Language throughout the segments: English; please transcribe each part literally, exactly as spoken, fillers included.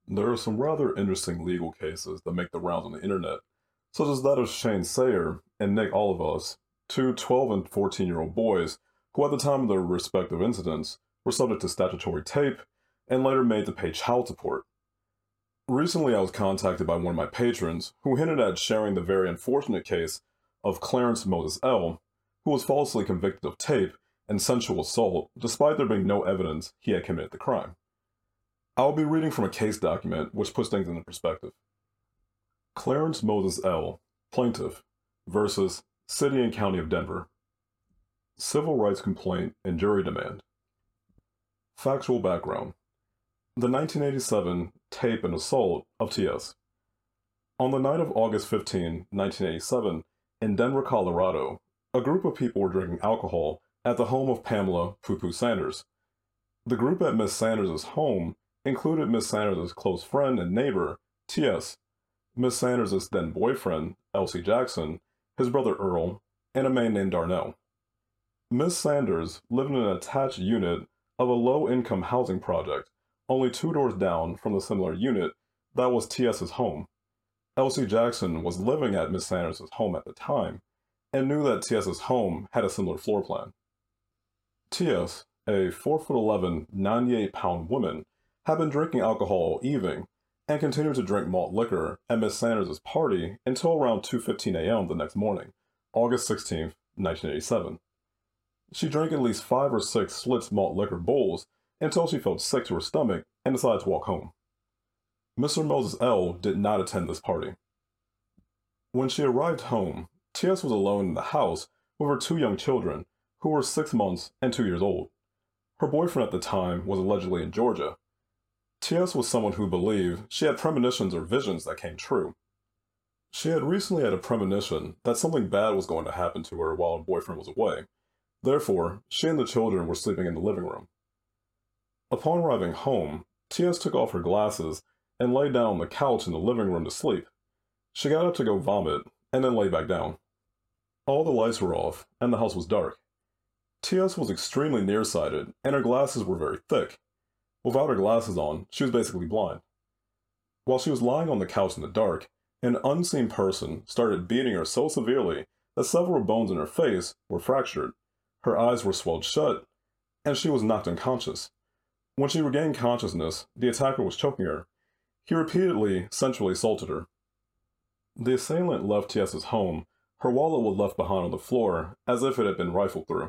There are some rather interesting legal cases that make the rounds on the internet, such as that of Shane Sayer and Nick Olivas, two twelve and fourteen year old boys who, at the time of their respective incidents, were subject to statutory tape and later made to pay child support. Recently, I was contacted by one of my patrons who hinted at sharing the very unfortunate case of Clarence Moses L., who was falsely convicted of tape and sensual assault despite there being no evidence he had committed the crime. I will be reading from a case document which puts things into perspective. Clarence Moses L., plaintiff, versus City and County of Denver. Civil rights complaint and jury demand. Factual background. The nineteen eighty-seven tape and assault of T S. On the night of August fifteenth, nineteen eighty-seven, in Denver, Colorado, a group of people were drinking alcohol at the home of Pamela Poo Poo Sanders. The group at Miss Sanders' home included Miss Sanders' close friend and neighbor, T S, Miss Sanders' then boyfriend, Elsie Jackson, his brother Earl, and a man named Darnell. Miss Sanders lived in an attached unit of a low-income housing project, only two doors down from the similar unit that was T S's home. Elsie Jackson was living at Miss Sanders' home at the time, and knew that T S's home had a similar floor plan. T S, a four foot eleven, ninety-eight pound woman, had been drinking alcohol all evening, and continued to drink malt liquor at Miss Sanders' party until around two fifteen a m the next morning, August sixteenth, nineteen eighty-seven. She drank at least five or six Schlitz malt liquor bowls until she felt sick to her stomach and decided to walk home. Mister Moses L. did not attend this party. When she arrived home, T S was alone in the house with her two young children, who were six months and two years old. Her boyfriend at the time was allegedly in Georgia. T S was someone who believed she had premonitions or visions that came true. She had recently had a premonition that something bad was going to happen to her while her boyfriend was away. Therefore, she and the children were sleeping in the living room. Upon arriving home, T S took off her glasses and lay down on the couch in the living room to sleep. She got up to go vomit and then lay back down. All the lights were off and the house was dark. T S was extremely nearsighted and her glasses were very thick. Without her glasses on, she was basically blind. While she was lying on the couch in the dark, an unseen person started beating her so severely that several bones in her face were fractured, her eyes were swelled shut, and she was knocked unconscious. When she regained consciousness, the attacker was choking her. He repeatedly sensually assaulted her. The assailant left T S's home. Her wallet was left behind on the floor, as if it had been rifled through.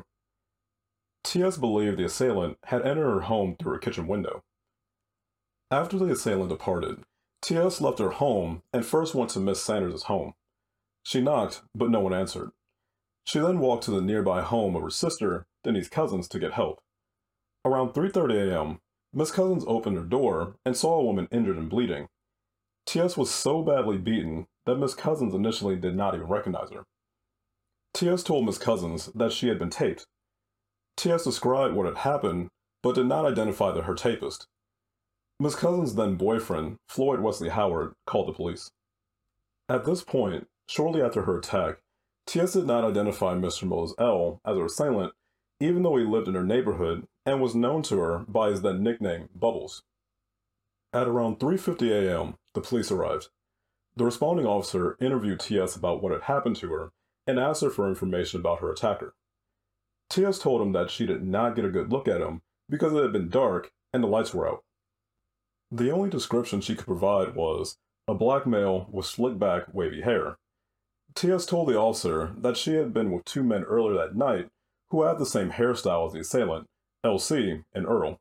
T S believed the assailant had entered her home through her kitchen window. After the assailant departed, T S left her home and first went to Miss Sanders' home. She knocked, but no one answered. She then walked to the nearby home of her sister, Denise Cousins, to get help. Around three thirty a m, Miss Cousins opened her door and saw a woman injured and bleeding. T S was so badly beaten that Miss Cousins initially did not even recognize her. T S told Miss Cousins that she had been taped. T S described what had happened, but did not identify the her tapist. Miss Cousins' then boyfriend, Floyd Wesley Howard, called the police. At this point, shortly after her attack, T S did not identify Mister Moses L. as her assailant, even though he lived in her neighborhood and was known to her by his then nickname, Bubbles. At around three fifty a m, the police arrived. The responding officer interviewed T S about what had happened to her and asked her for information about her attacker. T S told him that she did not get a good look at him because it had been dark and the lights were out. The only description she could provide was a black male with slick back, wavy hair. T S told the officer that she had been with two men earlier that night who had the same hairstyle as the assailant, L C and Earl.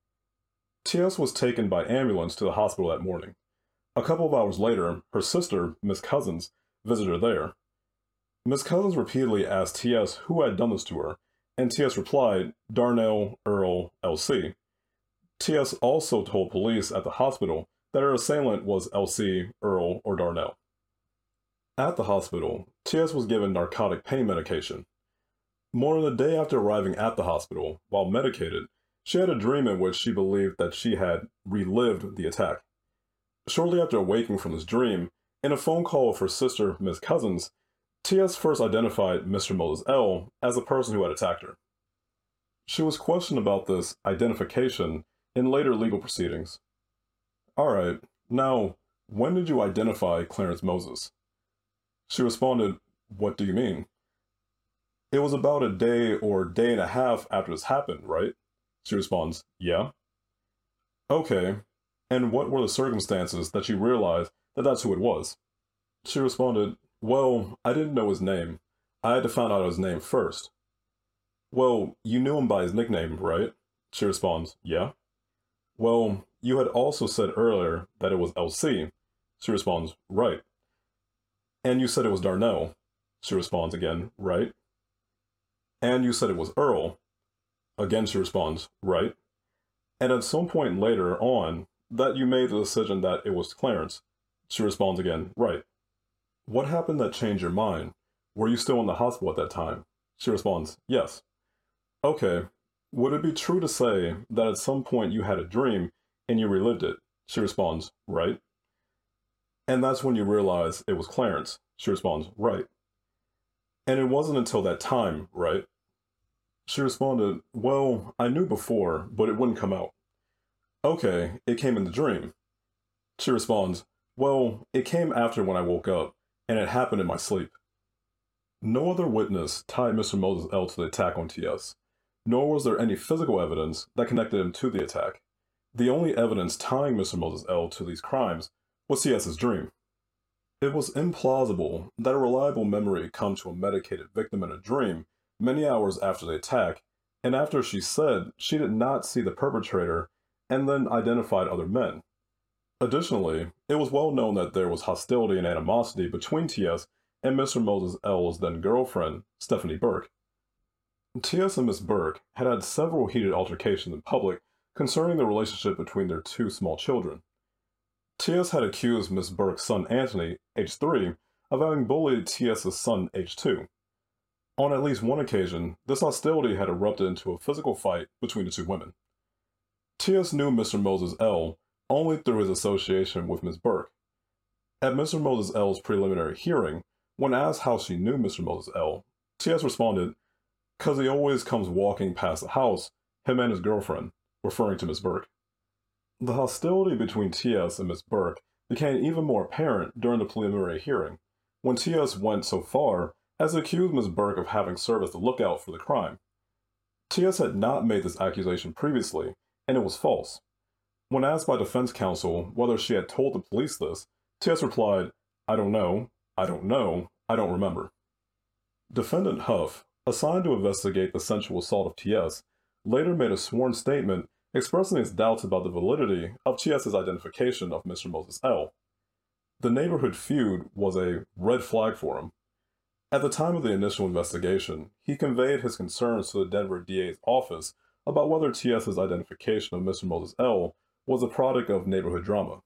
T S was taken by ambulance to the hospital that morning. A couple of hours later, her sister, Miss Cousins, visited her there. Miss Cousins repeatedly asked T S who had done this to her, and T S replied, Darnell, Earl, L C. T S also told police at the hospital that her assailant was L C, Earl, or Darnell. At the hospital, T S was given narcotic pain medication. More than a day after arriving at the hospital, while medicated, she had a dream in which she believed that she had relived the attack. Shortly after awaking from this dream, in a phone call with her sister, Miss Cousins, T S first identified Mister Moses L. as the person who had attacked her. She was questioned about this identification in later legal proceedings. Alright, now, when did you identify Clarence Moses? She responded, what do you mean? It was about a day or day and a half after this happened, right? She responds, yeah. Okay, and what were the circumstances that you realized that that's who it was? She responded, well, I didn't know his name. I had to find out his name first. Well, you knew him by his nickname, right? She responds, yeah. Well, you had also said earlier that it was L C. She responds, right. And you said it was Darnell. She responds again, right. And you said it was Earl. Again, she responds, right. And at some point later on, that you made the decision that it was Clarence. She responds again, right. What happened that changed your mind? Were you still in the hospital at that time? She responds, yes. Okay, would it be true to say that at some point you had a dream and you relived it? She responds, right. And that's when you realized it was Clarence. She responds, right. And it wasn't until that time, right? She responded, well, I knew before, but it wouldn't come out. Okay, it came in the dream. She responds, well, it came after when I woke up, and it happened in my sleep. No other witness tied Mister Moses L to the attack on T S, nor was there any physical evidence that connected him to the attack. The only evidence tying Mister Moses L to these crimes was T S's dream. It was implausible that a reliable memory come to a medicated victim in a dream many hours after the attack, and after she said she did not see the perpetrator and then identified other men. Additionally, it was well known that there was hostility and animosity between T S and Mister Moses L's then-girlfriend, Stephanie Burke. T S and Miss Burke had had several heated altercations in public concerning the relationship between their two small children. T S had accused Miss Burke's son Anthony, age three, of having bullied T S's son, age two. On at least one occasion, this hostility had erupted into a physical fight between the two women. T S knew Mister Moses L only through his association with Miss Burke. At Mister Moses L's preliminary hearing, when asked how she knew Mister Moses L, T S responded, "'Cause he always comes walking past the house, him and his girlfriend," referring to Miss Burke. The hostility between T S and Miss Burke became even more apparent during the preliminary hearing, when T S went so far as to accuse Miss Burke of having served as the lookout for the crime. T S had not made this accusation previously, and it was false. When asked by defense counsel whether she had told the police this, T S replied, "I don't know, I don't know, I don't remember." Defendant Huff, assigned to investigate the sensual assault of T S, later made a sworn statement expressing his doubts about the validity of T S's identification of Mister Moses L. The neighborhood feud was a red flag for him. At the time of the initial investigation, he conveyed his concerns to the Denver D A's office about whether T S's identification of Mister Moses L was a product of neighborhood drama.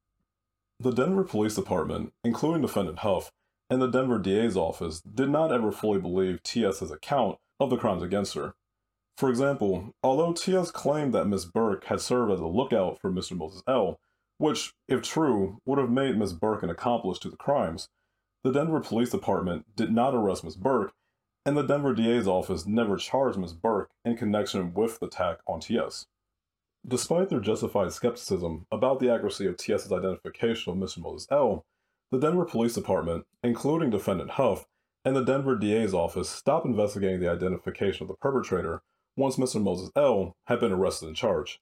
The Denver Police Department, including Defendant Huff, and the Denver D A's office did not ever fully believe T S's account of the crimes against her. For example, although T S claimed that Miss Burke had served as a lookout for Mister Moses L, which, if true, would have made Miss Burke an accomplice to the crimes, the Denver Police Department did not arrest Miss Burke, and the Denver D A's office never charged Miss Burke in connection with the attack on T S. Despite their justified skepticism about the accuracy of T S's identification of Mister Moses L, the Denver Police Department, including Defendant Huff, and the Denver D A's office stopped investigating the identification of the perpetrator once Mister Moses L had been arrested and charged.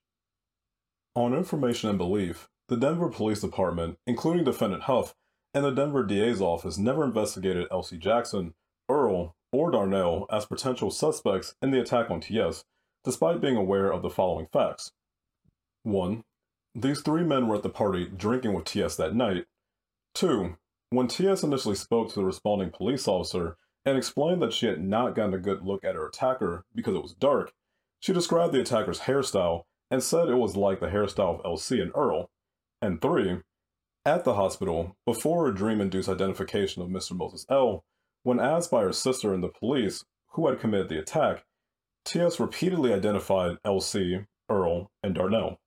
On information and belief, the Denver Police Department, including Defendant Huff, and the Denver D A's office never investigated L C Jackson, Earl, or Darnell as potential suspects in the attack on T S, despite being aware of the following facts. one. These three men were at the party drinking with T S that night. two. When T S initially spoke to the responding police officer and explained that she had not gotten a good look at her attacker because it was dark, she described the attacker's hairstyle and said it was like the hairstyle of L C and Earl. And three. At the hospital, before her dream-induced identification of Mister Moses L, when asked by her sister and the police who had committed the attack, T S repeatedly identified L C, Earl, and Darnell.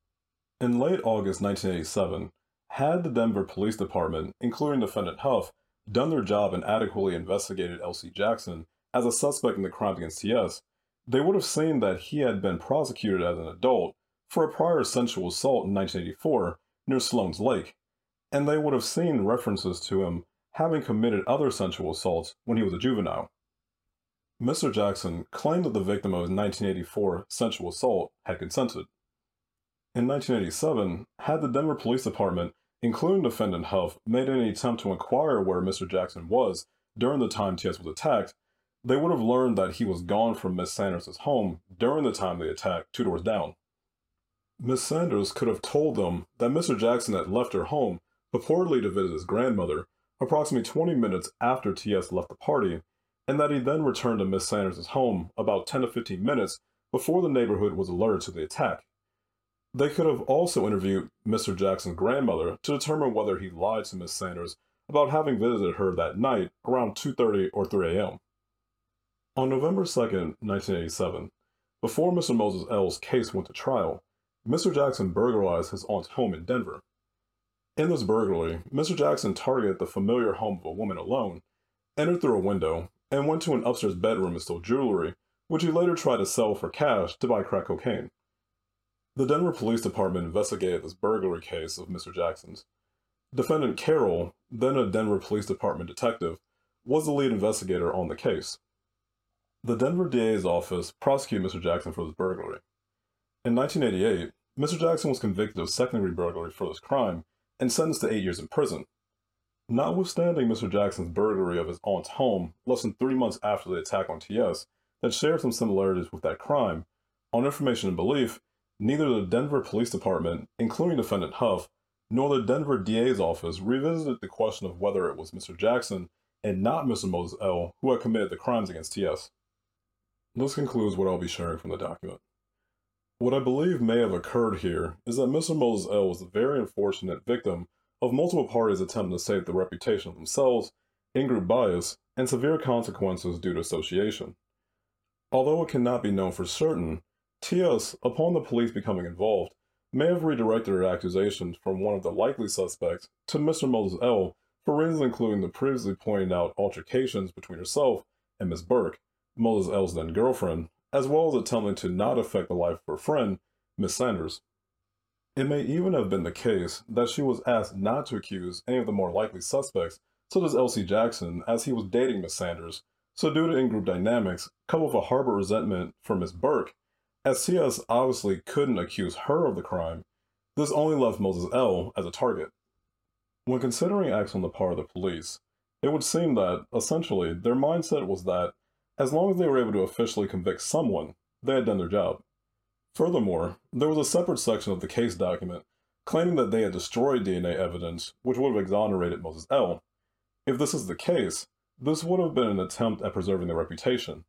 In late August nineteen eighty-seven, had the Denver Police Department, including Defendant Huff, done their job and adequately investigated L C Jackson as a suspect in the crimes against T S, they would have seen that he had been prosecuted as an adult for a prior sensual assault in nineteen eighty-four near Sloan's Lake, and they would have seen references to him having committed other sexual assaults when he was a juvenile. Mister Jackson claimed that the victim of his nineteen eighty-four sensual assault had consented. In nineteen eighty-seven, had the Denver Police Department, including defendant Huff, made any attempt to inquire where Mister Jackson was during the time T S was attacked, they would have learned that he was gone from Miss Sanders' home during the time they attacked, two doors down. Miss Sanders could have told them that Mister Jackson had left her home, purportedly to visit his grandmother, approximately twenty minutes after T S left the party, and that he then returned to Miss Sanders' home about ten to fifteen minutes before the neighborhood was alerted to the attack. They could have also interviewed Mister Jackson's grandmother to determine whether he lied to Miss Sanders about having visited her that night around two thirty or three a m On November second, nineteen eighty-seven, before Mister Moses L's case went to trial, Mister Jackson burglarized his aunt's home in Denver. In this burglary, Mister Jackson targeted the familiar home of a woman alone, entered through a window, and went to an upstairs bedroom and stole jewelry, which he later tried to sell for cash to buy crack cocaine. The Denver Police Department investigated this burglary case of Mister Jackson's. Defendant Carroll, then a Denver Police Department detective, was the lead investigator on the case. The Denver D A's office prosecuted Mister Jackson for this burglary. In nineteen eighty-eight, Mister Jackson was convicted of second-degree burglary for this crime and sentenced to eight years in prison. Notwithstanding Mister Jackson's burglary of his aunt's home less than three months after the attack on T S that shared some similarities with that crime, on information and belief, neither the Denver Police Department, including defendant Huff, nor the Denver D A's office revisited the question of whether it was Mister Jackson and not Mister Moses L who had committed the crimes against T S. This concludes what I'll be sharing from the document. What I believe may have occurred here is that Mister Moses L was a very unfortunate victim of multiple parties attempting to save the reputation of themselves, in-group bias, and severe consequences due to association. Although it cannot be known for certain, T S, upon the police becoming involved, may have redirected their accusations from one of the likely suspects to Mister Moses L for reasons including the previously pointed out altercations between herself and Miz Burke, Moses L's then girlfriend, as well as attempting to not affect the life of her friend, Miss Sanders. It may even have been the case that she was asked not to accuse any of the more likely suspects, such as L C Jackson, as he was dating Miss Sanders, so due to in-group dynamics, coupled with a harbor resentment for Miss Burke, as T S obviously couldn't accuse her of the crime, this only left Moses L as a target. When considering acts on the part of the police, it would seem that, essentially, their mindset was that, as long as they were able to officially convict someone, they had done their job. Furthermore, there was a separate section of the case document claiming that they had destroyed D N A evidence which would have exonerated Moses L. If this is the case, this would have been an attempt at preserving their reputation.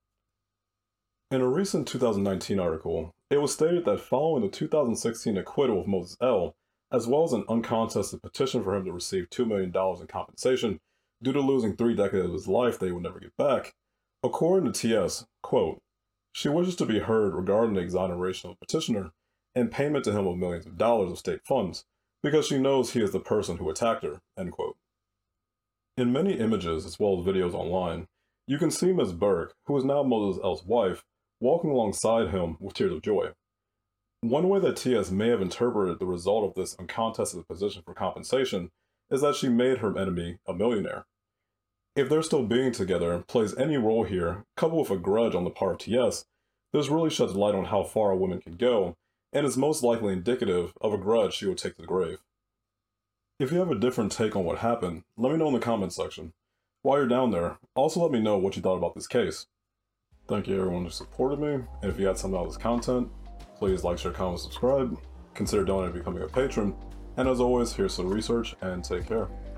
In a recent two thousand nineteen article, it was stated that following the two thousand sixteen acquittal of Moses L, as well as an uncontested petition for him to receive two million dollars in compensation due to losing three decades of his life that he would never get back, according to T S, quote, she wishes to be heard regarding the exoneration of the petitioner and payment to him of millions of dollars of state funds, because she knows he is the person who attacked her, end quote. In many images as well as videos online, you can see Miz Burke, who is now Moses L's wife, walking alongside him with tears of joy. One way that T S may have interpreted the result of this uncontested position for compensation is that she made her enemy a millionaire. If their still being together plays any role here, coupled with a grudge on the part of T S, this really sheds light on how far a woman can go, and is most likely indicative of a grudge she will take to the grave. If you have a different take on what happened, let me know in the comments section. While you're down there, also let me know what you thought about this case. Thank you everyone who supported me, and if you had something out of this content, please like, share, comment, subscribe, consider donating and becoming a patron, and as always, here's some research, and take care.